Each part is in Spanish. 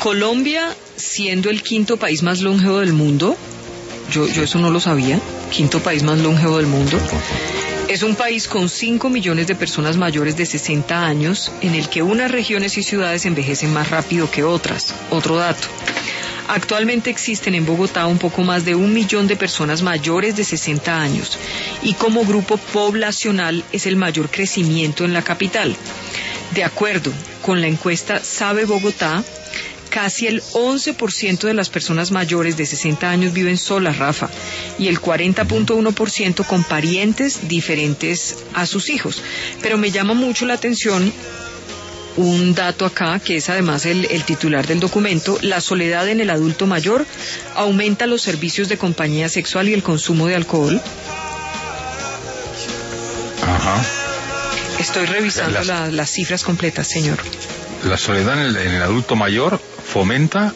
Colombia, siendo el quinto país más longevo del mundo, yo eso no lo sabía, quinto país más longevo del mundo, es un país con 5 millones de personas mayores de 60 años, en el que unas regiones y ciudades envejecen más rápido que otras. Otro dato. Actualmente existen en Bogotá un poco más de 1 millón de personas mayores de 60 años y como grupo poblacional es el mayor crecimiento en la capital. De acuerdo con la encuesta Sabe Bogotá, casi el 11% de las personas mayores de 60 años viven solas, Rafa, y el 40.1% con parientes diferentes a sus hijos. Pero me llama mucho la atención un dato acá, que es además el titular del documento: la soledad en el adulto mayor aumenta los servicios de compañía sexual y el consumo de alcohol. Ajá. Estoy revisando las cifras completas, señor. La soledad en el adulto mayor fomenta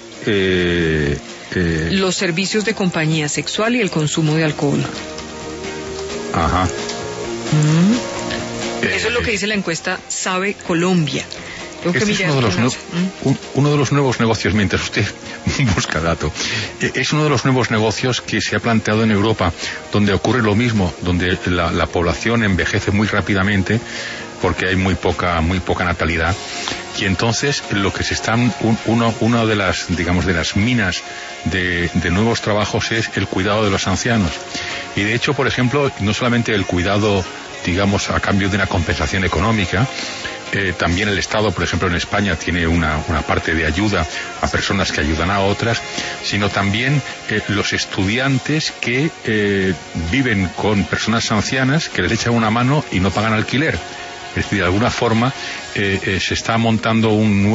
los servicios de compañía sexual y el consumo de alcohol. Ajá. Eso es lo que dice la encuesta Sabe Colombia. Este es uno de los nuevos negocios, mientras usted busca dato, es uno de los nuevos negocios que se ha planteado en Europa, donde ocurre lo mismo, donde la población envejece muy rápidamente porque hay muy poca natalidad, y entonces lo que se están una de las, digamos, de las minas de nuevos trabajos es el cuidado de los ancianos. Y de hecho, por ejemplo, no solamente el cuidado, digamos, a cambio de una compensación económica, también el Estado, por ejemplo, en España tiene una parte de ayuda a personas que ayudan a otras, sino también los estudiantes que viven con personas ancianas que les echan una mano y no pagan alquiler. Es decir, de alguna forma se está montando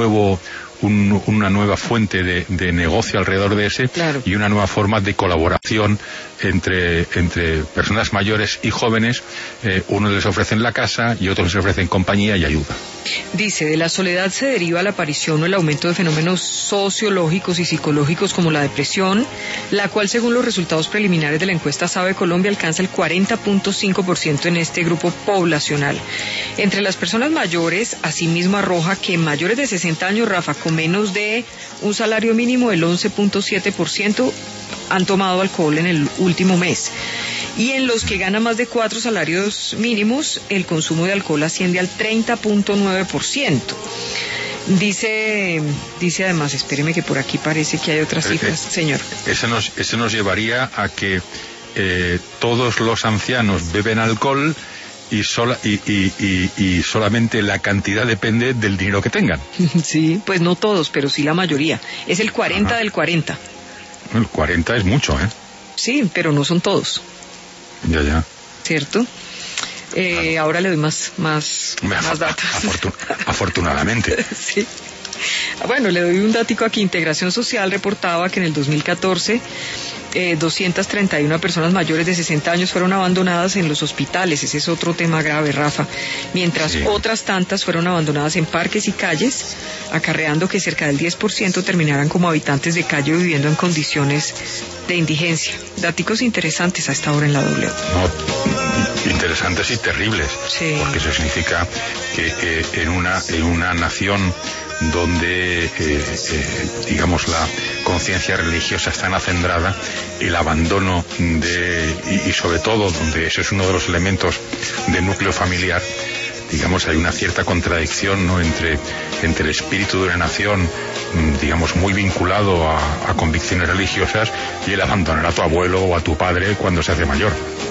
una nueva fuente de negocio alrededor de ese, claro, y una nueva forma de colaboración entre personas mayores y jóvenes. Unos les ofrecen la casa y otros les ofrecen compañía y ayuda. Dice, de la soledad se deriva la aparición o el aumento de fenómenos sociológicos y psicológicos como la depresión, la cual, según los resultados preliminares de la encuesta Sabe Colombia, alcanza el 40.5% en este grupo poblacional. Entre las personas mayores, asimismo arroja que mayores de 60 años, Rafa, con menos de un salario mínimo, el 11.7% han tomado alcohol en el último mes. Y en los que ganan más de 4 salarios mínimos, el consumo de alcohol asciende al 30.9%. Dice además, espéreme que por aquí parece que hay otras cifras, señor. Eso nos llevaría a que todos los ancianos beben alcohol y solamente la cantidad depende del dinero que tengan. Sí, pues no todos, pero sí la mayoría. Es el 40 del 40. El 40 es mucho, ¿eh? Sí, pero no son todos. Ya. ¿Cierto? Ahora le doy más datos. Afortunadamente. Sí. Bueno, le doy un datico aquí. Integración Social reportaba que en el 2014 231 personas mayores de 60 años fueron abandonadas en los hospitales. Ese es otro tema grave, Rafa. Mientras otras tantas fueron abandonadas en parques y calles, acarreando que cerca del 10% terminaran como habitantes de calle viviendo en condiciones de indigencia. Daticos interesantes a esta hora en la W. No, interesantes y terribles. Sí. Porque eso significa que en una nación donde digamos la conciencia religiosa está acendrada, el abandono y sobre todo donde eso es uno de los elementos del núcleo familiar, digamos, hay una cierta contradicción, ¿no?, entre el espíritu de una nación, digamos, muy vinculado a convicciones religiosas, y el abandonar a tu abuelo o a tu padre cuando se hace mayor.